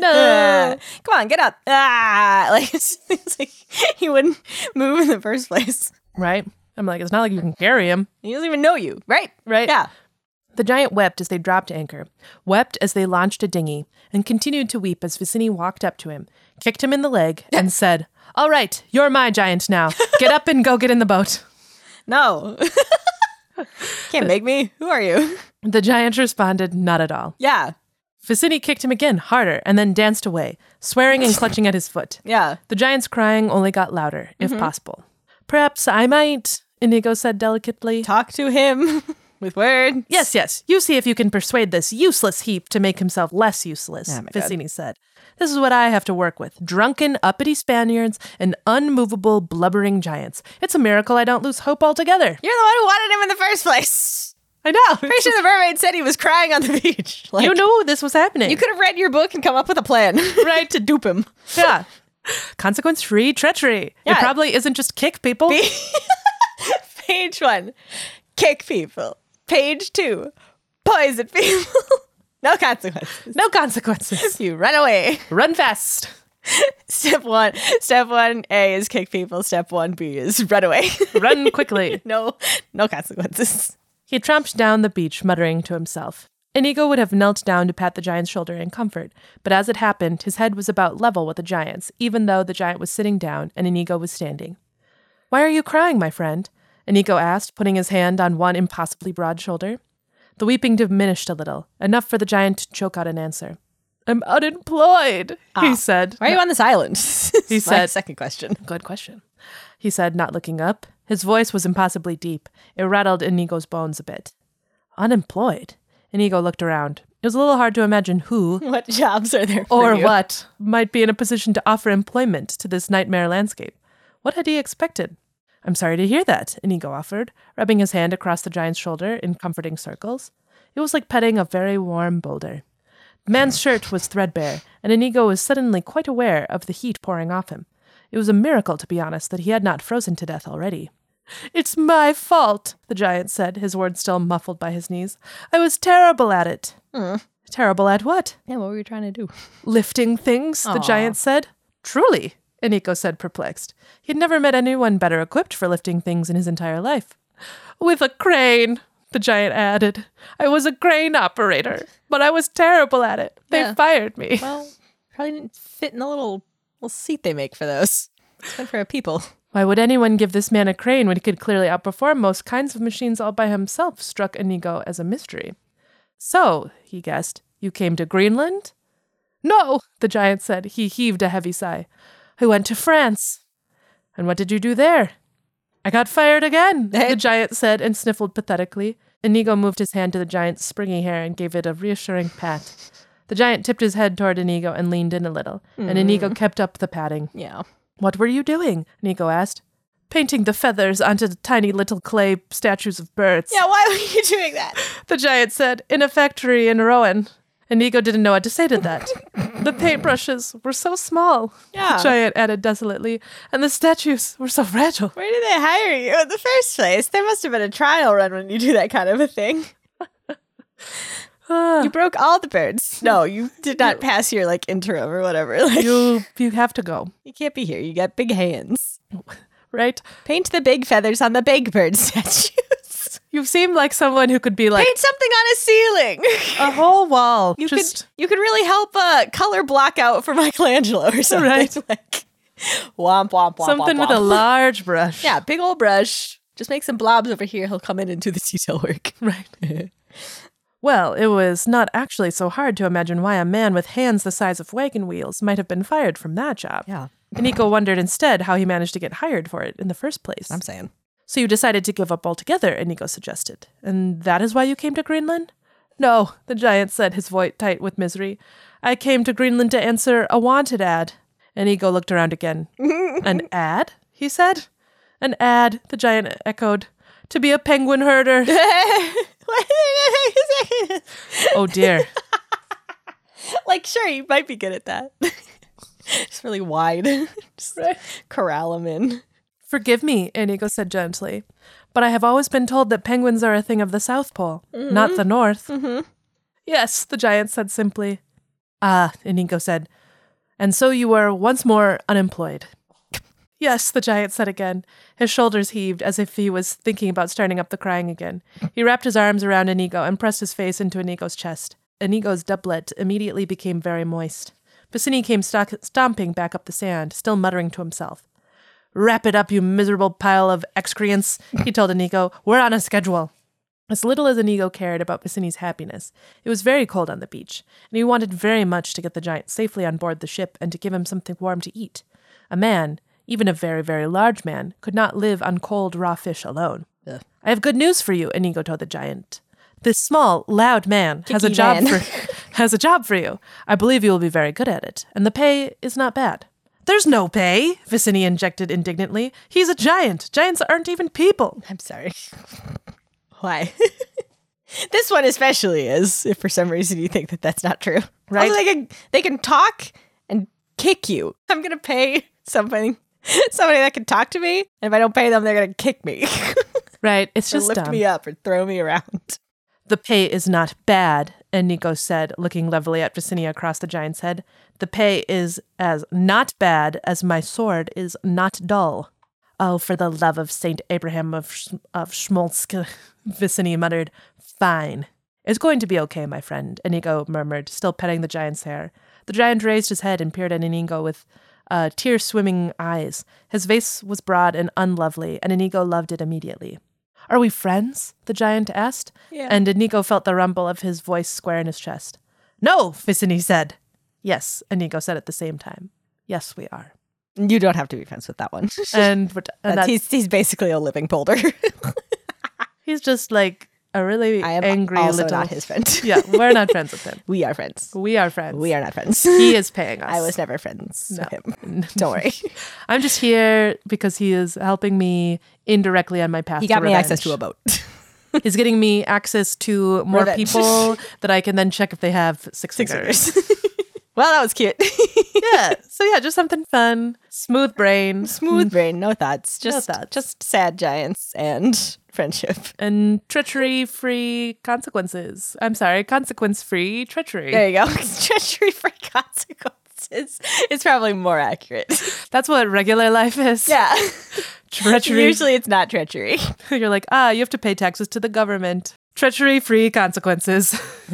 Speaker 2: no,
Speaker 1: come on, get up. Ah, like, it's, it's like he wouldn't move in the first place.
Speaker 2: Right? I'm like, it's not like you can carry him.
Speaker 1: He doesn't even know you, right?
Speaker 2: Right?
Speaker 1: Yeah.
Speaker 2: The giant wept as they dropped anchor, wept as they launched a dinghy, and continued to weep as Vicini walked up to him, kicked him in the leg, and said, "All right, you're my giant now. Get up and go get in the boat."
Speaker 1: No. Can't make me. Who are you?
Speaker 2: The giant responded, "Not at all."
Speaker 1: Yeah.
Speaker 2: Vicini kicked him again, harder, and then danced away, swearing and clutching at his foot.
Speaker 1: Yeah.
Speaker 2: The giant's crying only got louder, if mm-hmm. possible. "Perhaps I might," Inigo said delicately.
Speaker 1: "Talk to him with words."
Speaker 2: Yes, yes. You see if you can persuade this useless heap to make himself less useless, oh Vicini God. said. "This is what I have to work with. Drunken, uppity Spaniards and unmovable, blubbering giants. It's a miracle I don't lose hope altogether."
Speaker 1: You're the one who wanted him in the first place.
Speaker 2: I know.
Speaker 1: Pretty sure the mermaid said he was crying on the beach.
Speaker 2: Like, you knew this was happening.
Speaker 1: You could have read your book and come up with a plan.
Speaker 2: Right.
Speaker 1: To dupe him.
Speaker 2: Yeah. Consequence-free treachery. Yeah. It probably isn't just kick people.
Speaker 1: Page one, kick people. Page two, poison people. No consequences.
Speaker 2: No consequences.
Speaker 1: You run away.
Speaker 2: Run fast.
Speaker 1: Step one. Step one A is kick people. Step one B is run away.
Speaker 2: Run quickly.
Speaker 1: no, no consequences.
Speaker 2: He tramped down the beach, muttering to himself. Inigo would have knelt down to pat the giant's shoulder in comfort, but as it happened, his head was about level with the giant's, even though the giant was sitting down and Inigo was standing. "Why are you crying, my friend?" Inigo asked, putting his hand on one impossibly broad shoulder. The weeping diminished a little, enough for the giant to choke out an answer. "I'm unemployed,"
Speaker 1: ah,
Speaker 2: he said.
Speaker 1: Why are you on this island?
Speaker 2: He said.
Speaker 1: Second question.
Speaker 2: Good question. He said, not looking up. His voice was impossibly deep. It rattled Inigo's bones a bit. Unemployed? Inigo looked around. It was a little hard to imagine who,
Speaker 1: what jobs are there for
Speaker 2: or
Speaker 1: you?
Speaker 2: what, might be in a position to offer employment to this nightmare landscape. What had he expected? "I'm sorry to hear that," Inigo offered, rubbing his hand across the giant's shoulder in comforting circles. It was like petting a very warm boulder. The man's shirt was threadbare, and Inigo was suddenly quite aware of the heat pouring off him. It was a miracle, to be honest, that he had not frozen to death already. "It's my fault," the giant said, his words still muffled by his knees. "I was terrible at it."
Speaker 1: Mm.
Speaker 2: Terrible at what?
Speaker 1: Yeah, what were you trying to do?
Speaker 2: Lifting things, the
Speaker 1: Aw.
Speaker 2: giant said. Truly, Inigo said, perplexed. He'd never met anyone better equipped for lifting things in his entire life. "With a crane," the giant added. "I was a crane operator, but I was terrible at it. They
Speaker 1: Yeah.
Speaker 2: fired me."
Speaker 1: Well, probably didn't fit in the little little seat they make for those. It's meant for people.
Speaker 2: Why would anyone give this man a crane when he could clearly outperform most kinds of machines all by himself, struck Inigo as a mystery. "So," he guessed, "you came to Greenland?" "No," the giant said. He heaved a heavy sigh. "I went to France." "And what did you do there?" "I got fired again," the giant said and sniffled pathetically. Inigo moved his hand to the giant's springy hair and gave it a reassuring pat. The giant tipped his head toward Inigo and leaned in a little, mm. and Inigo kept up the patting.
Speaker 1: Yeah.
Speaker 2: "What were you doing?" Inigo asked. "Painting the feathers onto the tiny little clay statues of birds."
Speaker 1: Yeah, why were you doing that?
Speaker 2: The giant said, "In a factory in Rowan." Inigo didn't know what to say to that. "The paintbrushes were so small,"
Speaker 1: Yeah.
Speaker 2: the giant added desolately, "and the statues were so fragile."
Speaker 1: Where did they hire you in the first place? There must have been a trial run when you do that kind of a thing.
Speaker 2: Ah.
Speaker 1: You broke all the birds. No, you did not pass your like interim or whatever. Like,
Speaker 2: You you have to go,
Speaker 1: you can't be here. You got big hands.
Speaker 2: right?
Speaker 1: Paint the big feathers on the big bird statues.
Speaker 2: You seem like someone who could be like
Speaker 1: Paint something on a ceiling.
Speaker 2: a whole wall.
Speaker 1: You
Speaker 2: just
Speaker 1: could you could really help uh, color block out for Michelangelo or something.
Speaker 2: Right.
Speaker 1: Like womp womp womp.
Speaker 2: something
Speaker 1: womp,
Speaker 2: with
Speaker 1: womp.
Speaker 2: a large brush.
Speaker 1: Yeah, big old brush. Just make some blobs over here. He'll come in and do the detail work.
Speaker 2: Right. Well, it was not actually so hard to imagine why a man with hands the size of wagon wheels might have been fired from that job.
Speaker 1: Yeah.
Speaker 2: Inigo wondered instead how he managed to get hired for it in the first place.
Speaker 1: I'm saying.
Speaker 2: So you decided to give up altogether, Inigo suggested. And that is why you came to Greenland? No, the giant said, his voice tight with misery. I came to Greenland to answer a wanted ad. Inigo looked around again. An ad? He said. An ad, the giant echoed. To be a penguin herder. Oh dear.
Speaker 1: Like, sure, you might be good at that. Just really wide. Just
Speaker 2: Right.
Speaker 1: corral them in.
Speaker 2: Forgive me, Inigo said gently, but I have always been told that penguins are a thing of the South Pole, mm-hmm. not the North.
Speaker 1: Mm-hmm.
Speaker 2: Yes, the giant said simply. Ah, Inigo said, and so you were once more unemployed. Yes, the giant said again. His shoulders heaved as if he was thinking about starting up the crying again. He wrapped his arms around Inigo and pressed his face into Inigo's chest. Inigo's doublet immediately became very moist. Vicini came st- stomping back up the sand, still muttering to himself. Wrap it up, you miserable pile of excreants, he told Inigo. We're on a schedule. As little as Inigo cared about Vicini's happiness, it was very cold on the beach, and he wanted very much to get the giant safely on board the ship and to give him something warm to eat. A man, even a very, very large man, could not live on cold, raw fish alone. Ugh. I have good news for you, Inigo told the giant. This small, loud man has a
Speaker 1: Kicky
Speaker 2: job
Speaker 1: man.
Speaker 2: for has a job for you. I believe you will be very good at it, and the pay is not bad. There's no pay, Vicini injected indignantly. He's a giant. Giants aren't even people.
Speaker 1: I'm sorry. Why? This one especially is, if for some reason you think that that's not true.
Speaker 2: Right.
Speaker 1: Also, they can, they can talk and kick you. I'm going to pay somebody, somebody that can talk to me, and if I don't pay them, they're going to kick me.
Speaker 2: Right, it's
Speaker 1: or
Speaker 2: just
Speaker 1: lift
Speaker 2: dumb.
Speaker 1: me up or throw me around.
Speaker 2: The pay is not bad, Inigo said, looking levelly at Vicini across the giant's head. The pay is as not bad as my sword is not dull. Oh, for the love of Saint Abraham of, Sh- of Schmolsk, Vicini muttered. Fine. It's going to be okay, my friend, Inigo murmured, still petting the giant's hair. The giant raised his head and peered at Inigo with uh, tear-swimming eyes. His face was broad and unlovely, and Inigo loved it immediately. Are we friends? The giant asked,
Speaker 1: Yeah.
Speaker 2: and Inigo felt the rumble of his voice square in his chest. No, Vicini said. Yes, Inigo said at the same time. Yes, we are.
Speaker 1: You don't have to be friends with that one.
Speaker 2: And, and
Speaker 1: That's,
Speaker 2: that's,
Speaker 1: he's he's basically a living boulder.
Speaker 2: he's just like a really
Speaker 1: I am
Speaker 2: angry
Speaker 1: also
Speaker 2: little...
Speaker 1: not his friend.
Speaker 2: Yeah, we're not friends with him.
Speaker 1: We are friends.
Speaker 2: We are friends.
Speaker 1: We are not friends.
Speaker 2: He is paying us.
Speaker 1: I was never friends
Speaker 2: No.
Speaker 1: with him. Don't worry.
Speaker 2: I'm just here because he is helping me indirectly on my path
Speaker 1: He
Speaker 2: to
Speaker 1: got me
Speaker 2: revenge.
Speaker 1: access to a boat.
Speaker 2: He's getting me access to more
Speaker 1: Revenge.
Speaker 2: people that I can then check if they have six,
Speaker 1: Six
Speaker 2: fingers.
Speaker 1: fingers. Well, that was cute.
Speaker 2: Yeah. So yeah, just something fun. Smooth brain.
Speaker 1: Smooth brain, no thoughts. Just
Speaker 2: thoughts.
Speaker 1: just sad giants and friendship.
Speaker 2: And treachery-free consequences. I'm sorry, consequence-free treachery.
Speaker 1: There you go. Treachery for consequences. It's probably more accurate.
Speaker 2: That's what regular life is.
Speaker 1: Yeah.
Speaker 2: Treachery.
Speaker 1: Usually it's not treachery.
Speaker 2: You're like, ah, you have to pay taxes to the government. Treachery-free consequences.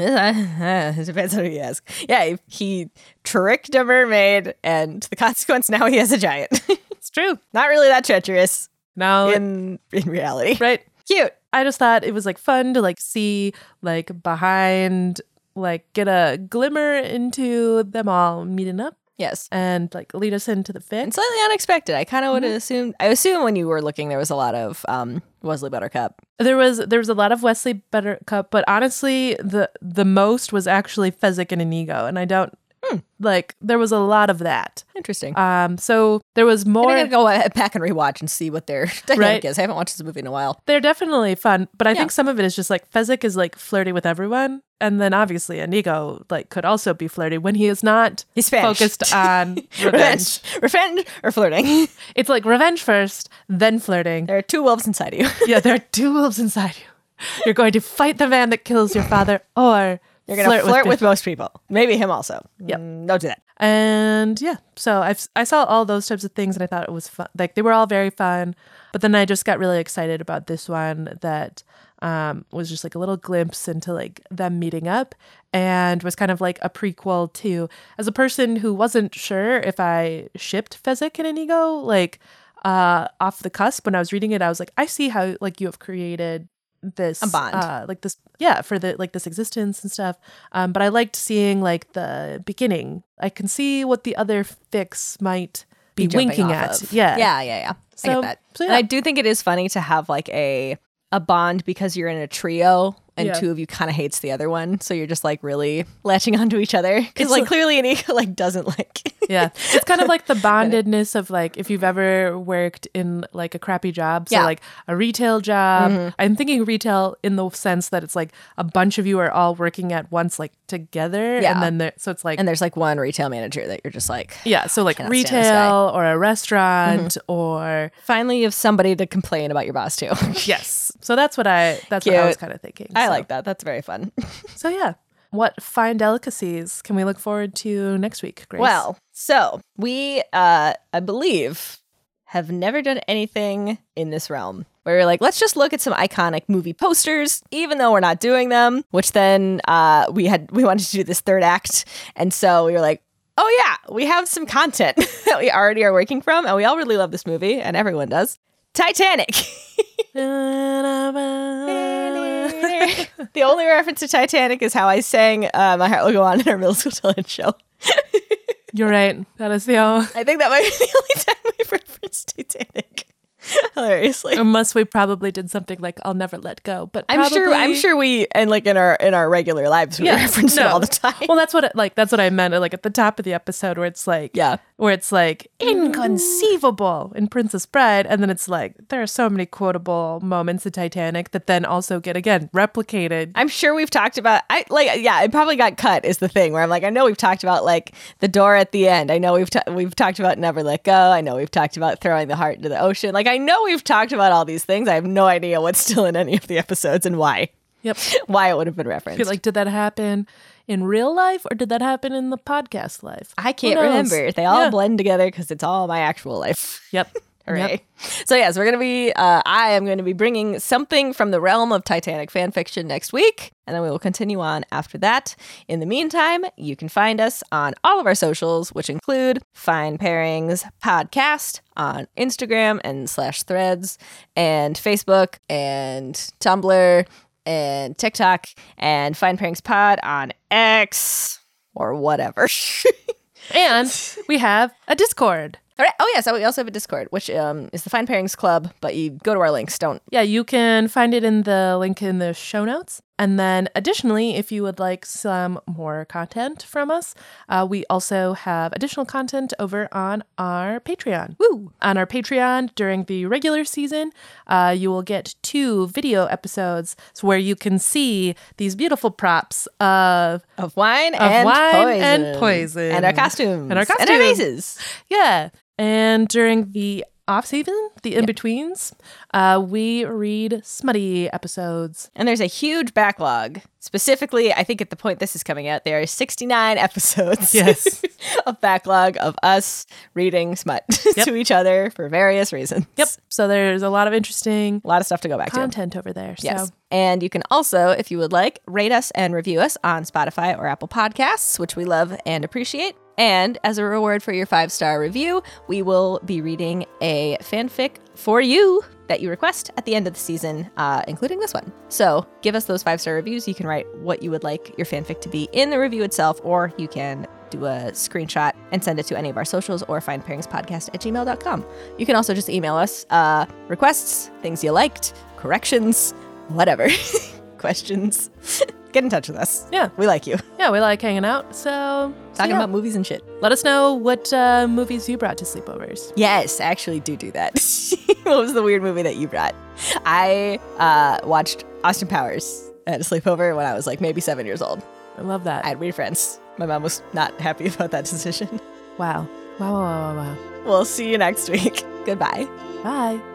Speaker 1: It depends on who you ask. Yeah, he tricked a mermaid, and the consequence now he has a giant.
Speaker 2: It's true.
Speaker 1: Not really that treacherous
Speaker 2: Now,
Speaker 1: in in reality.
Speaker 2: right?
Speaker 1: Cute.
Speaker 2: I just thought it was like fun to like see like behind, like get a glimmer into them all meeting up
Speaker 1: Yes.
Speaker 2: and like lead us into the
Speaker 1: And
Speaker 2: fic.
Speaker 1: slightly unexpected. I kind of would
Speaker 2: Mm-hmm.
Speaker 1: have assumed. I assume when you were looking, there was a lot of um, Wesley Buttercup.
Speaker 2: There was there was a lot of Wesley Buttercup, but honestly, the the most was actually Fezzik and Inigo, and I don't like there was a lot of that.
Speaker 1: Interesting.
Speaker 2: Um, so there was
Speaker 1: I
Speaker 2: more.
Speaker 1: gotta go uh, back and rewatch and see what their dynamic
Speaker 2: Right.
Speaker 1: is. I haven't watched this movie in a while.
Speaker 2: They're definitely fun, but I
Speaker 1: Yeah.
Speaker 2: think some of it is just like Fezzik is like flirty with everyone, and then obviously Inigo like could also be flirty when he is not
Speaker 1: He's Spanish.
Speaker 2: focused on
Speaker 1: Revenge.
Speaker 2: revenge.
Speaker 1: Revenge or flirting.
Speaker 2: It's like revenge first, then flirting.
Speaker 1: There are two wolves inside you.
Speaker 2: Yeah, there are two wolves inside you. You're going to fight the man that kills your father, or
Speaker 1: You're gonna flirt,
Speaker 2: flirt
Speaker 1: with, most people. Maybe him also.
Speaker 2: Yep.
Speaker 1: Mm, don't do that.
Speaker 2: And yeah, so I I saw all those types of things, and I thought it was fun. Like they were all very fun. But then I just got really excited about this one that um, was just like a little glimpse into like them meeting up, and was kind of like a prequel to. As a person who wasn't sure if I shipped Fezzik and Inigo, like uh, off the cusp when I was reading it, I was like, I see how like you have created this
Speaker 1: A bond.
Speaker 2: uh like this yeah for the like this existence and stuff, um but I liked seeing like the beginning. I can see what the other fics might be,
Speaker 1: jumping
Speaker 2: winking
Speaker 1: off
Speaker 2: at
Speaker 1: of.
Speaker 2: yeah
Speaker 1: Yeah, yeah, yeah. I
Speaker 2: So-
Speaker 1: get that.
Speaker 2: so
Speaker 1: And
Speaker 2: yeah.
Speaker 1: I do think it is funny to have like a a bond because you're in a trio and
Speaker 2: Yeah.
Speaker 1: two of you kind of hates the other one. So you're just like really latching onto each other. Because
Speaker 2: It's
Speaker 1: like
Speaker 2: like-
Speaker 1: clearly Anika like doesn't like
Speaker 2: yeah it's kind of like the bondedness of like if you've ever worked in like a crappy job, so
Speaker 1: Yeah.
Speaker 2: like a retail job. I'm thinking retail in the sense that it's like a bunch of you are all working at once like together,
Speaker 1: Yeah.
Speaker 2: and then there, so it's like
Speaker 1: and there's like one retail manager that you're just like
Speaker 2: yeah so like
Speaker 1: cannot stand this guy.
Speaker 2: retail or a restaurant or
Speaker 1: finally you have somebody to complain about your boss too.
Speaker 2: yes so that's what I that's what I was
Speaker 1: Cute.
Speaker 2: kind of thinking.
Speaker 1: I
Speaker 2: So-
Speaker 1: like that. That's very fun.
Speaker 2: So yeah, what fine delicacies can we look forward to next week, Grace?
Speaker 1: Well, so we, uh, I believe, have never done anything in this realm where we're like, let's just look at some iconic movie posters, even though we're not doing them. Which then uh, we had we wanted to do this third act, and so we were like, oh yeah, we have some content that we already are working from, and we all really love this movie, and everyone does. Titanic. The only reference to Titanic is how I sang uh, "My Heart Will Go On" in our middle school television show.
Speaker 2: You're right. That is the only.
Speaker 1: I think that might be the only time we've referenced Titanic. Hilariously.
Speaker 2: Unless we probably did something like "I'll Never Let Go," but
Speaker 1: I'm sure I'm
Speaker 2: probably-
Speaker 1: sure we and like in our in our regular lives we
Speaker 2: Yeah,
Speaker 1: reference it
Speaker 2: no.
Speaker 1: all the time.
Speaker 2: Well, that's what it, like that's what I meant. Like at the top of the episode, where it's like
Speaker 1: Yeah.
Speaker 2: where it's like inconceivable in Princess Bride, and then it's like there are so many quotable moments in Titanic that then also get again replicated.
Speaker 1: I'm sure we've talked about I like yeah, it probably got cut is the thing where I'm like I know we've talked about like the door at the end. I know we've ta- we've talked about Never Let Go. I know we've talked about throwing the heart into the ocean. Like I know we've talked about all these things. I have no idea what's still in any of the episodes and why.
Speaker 2: Yep.
Speaker 1: Why it would have been referenced.
Speaker 2: You're like, did that happen in real life or did that happen in the podcast life?
Speaker 1: I
Speaker 2: Who
Speaker 1: can't
Speaker 2: knows?
Speaker 1: remember. They all
Speaker 2: Yeah.
Speaker 1: blend together because it's all my actual life.
Speaker 2: Yep.
Speaker 1: Hooray.
Speaker 2: Yep.
Speaker 1: So, yes, we're going to be, uh, I am going to be bringing something from the realm of Titanic fan fiction next week, and then we will continue on after that. In the meantime, you can find us on all of our socials, which include Fine Pairings Podcast on Instagram and slash threads, and Facebook, and Tumblr, and TikTok, and Fine Pairings Pod on X, or whatever.
Speaker 2: And we have a Discord.
Speaker 1: All right. Oh, yeah. So we also have a Discord, which um, is the Fine Pairings Club, but you go to our links. Don't.
Speaker 2: Yeah, you can find it in the link in the show notes. And then additionally, if you would like some more content from us, uh, we also have additional content over on our Patreon.
Speaker 1: Woo!
Speaker 2: On our Patreon during the regular season, uh, you will get two video episodes where you can see these beautiful props of
Speaker 1: Of wine,
Speaker 2: Of
Speaker 1: and,
Speaker 2: wine
Speaker 1: poison.
Speaker 2: and poison.
Speaker 1: And our costumes.
Speaker 2: And our
Speaker 1: And our
Speaker 2: costumes.
Speaker 1: vases.
Speaker 2: Yeah. And during the off season, the in-betweens, uh, we read smutty episodes.
Speaker 1: And there's a huge backlog. Specifically, I think at the point this is coming out, there are sixty-nine episodes
Speaker 2: Yes.
Speaker 1: of backlog of us reading smut
Speaker 2: Yep.
Speaker 1: to each other for various reasons.
Speaker 2: Yep. So there's a lot of interesting
Speaker 1: A lot of stuff to go back to.
Speaker 2: content over there.
Speaker 1: Yes.
Speaker 2: So
Speaker 1: And you can also, if you would like, rate us and review us on Spotify or Apple Podcasts, which we love and appreciate. And as a reward for your five-star review, we will be reading a fanfic for you that you request at the end of the season, uh, including this one. So give us those five-star reviews. You can write what you would like your fanfic to be in the review itself, or you can do a screenshot and send it to any of our socials or findpairingspodcast at gmail dot com. You can also just email us uh, requests, things you liked, corrections, whatever, questions. Get in touch with us.
Speaker 2: Yeah.
Speaker 1: We like you.
Speaker 2: yeah, we like hanging out. So, so
Speaker 1: Talking
Speaker 2: yeah.
Speaker 1: about movies and shit.
Speaker 2: Let us know what uh, movies you brought to sleepovers.
Speaker 1: Yes, actually do do that. What was the weird movie that you brought? I uh, watched Austin Powers at a sleepover when I was like maybe seven years old.
Speaker 2: I love that.
Speaker 1: I had weird friends. My mom was not happy about that decision.
Speaker 2: wow. Wow, wow, wow, wow, wow.
Speaker 1: We'll see you next week. Goodbye.
Speaker 2: Bye.